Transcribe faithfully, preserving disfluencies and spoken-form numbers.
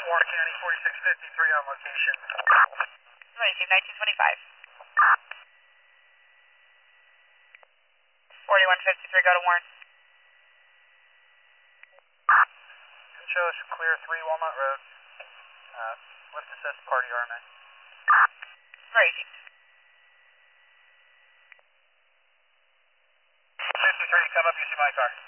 Warren County, forty-six fifty-three on location. Racing nineteen twenty-five. forty-one fifty-three, go to Warren. Can show us clear three Walnut Road. Uh, lift assist party R M A. Racing. fifty-three, come up using my car.